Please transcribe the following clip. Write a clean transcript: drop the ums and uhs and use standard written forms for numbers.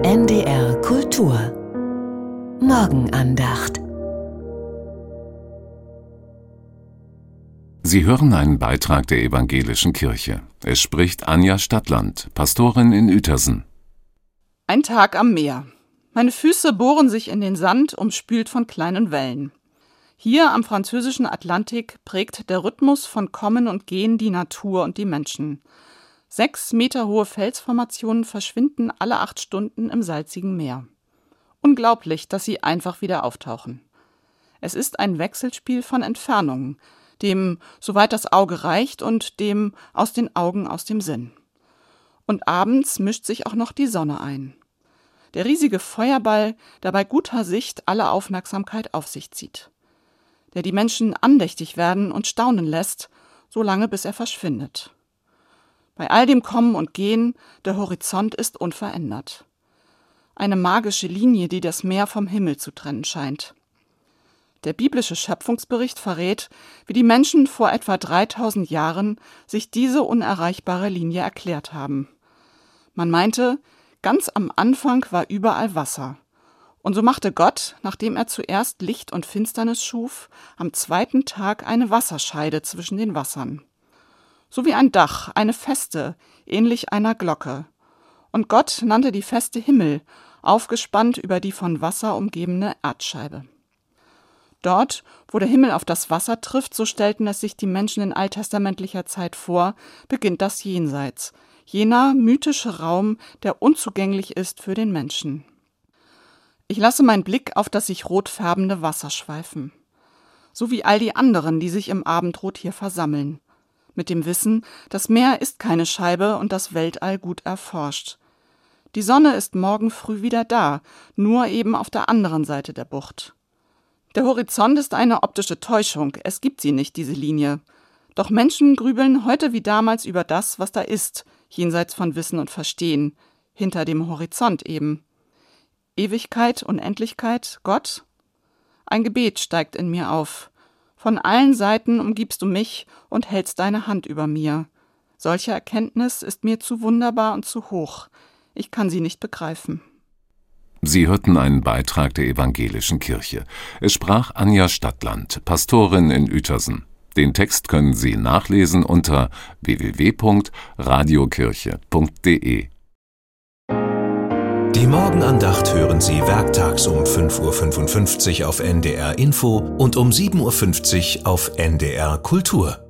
NDR Kultur Morgenandacht. Sie hören einen Beitrag der Evangelischen Kirche. Es spricht Anja Stadtland, Pastorin in Uetersen. Ein Tag am Meer. Meine Füße bohren sich in den Sand, umspült von kleinen Wellen. Hier am französischen Atlantik prägt der Rhythmus von Kommen und Gehen die Natur und die Menschen. 6 Meter hohe Felsformationen verschwinden alle 8 Stunden im salzigen Meer. Unglaublich, dass sie einfach wieder auftauchen. Es ist ein Wechselspiel von Entfernungen, dem, soweit das Auge reicht, und dem aus den Augen, aus dem Sinn. Und abends mischt sich auch noch die Sonne ein. Der riesige Feuerball, der bei guter Sicht alle Aufmerksamkeit auf sich zieht. Der die Menschen andächtig werden und staunen lässt, solange bis er verschwindet. Bei all dem Kommen und Gehen, der Horizont ist unverändert. Eine magische Linie, die das Meer vom Himmel zu trennen scheint. Der biblische Schöpfungsbericht verrät, wie die Menschen vor etwa 3000 Jahren sich diese unerreichbare Linie erklärt haben. Man meinte, ganz am Anfang war überall Wasser. Und so machte Gott, nachdem er zuerst Licht und Finsternis schuf, am 2. Tag eine Wasserscheide zwischen den Wassern. So wie ein Dach, eine Feste, ähnlich einer Glocke. Und Gott nannte die Feste Himmel, aufgespannt über die von Wasser umgebene Erdscheibe. Dort, wo der Himmel auf das Wasser trifft, so stellten es sich die Menschen in alttestamentlicher Zeit vor, beginnt das Jenseits, jener mythische Raum, der unzugänglich ist für den Menschen. Ich lasse meinen Blick auf das sich rot färbende Wasser schweifen. So wie all die anderen, die sich im Abendrot hier versammeln. Mit dem Wissen, das Meer ist keine Scheibe und das Weltall gut erforscht. Die Sonne ist morgen früh wieder da, nur eben auf der anderen Seite der Bucht. Der Horizont ist eine optische Täuschung, es gibt sie nicht, diese Linie. Doch Menschen grübeln heute wie damals über das, was da ist, jenseits von Wissen und Verstehen, hinter dem Horizont eben. Ewigkeit, Unendlichkeit, Gott? Ein Gebet steigt in mir auf. Von allen Seiten umgibst du mich und hältst deine Hand über mir. Solche Erkenntnis ist mir zu wunderbar und zu hoch. Ich kann sie nicht begreifen. Sie hörten einen Beitrag der Evangelischen Kirche. Es sprach Anja Stadtland, Pastorin in Uetersen. Den Text können Sie nachlesen unter www.radiokirche.de. Die Morgenandacht hören Sie werktags um 5:55 Uhr auf NDR Info und um 7:50 Uhr auf NDR Kultur.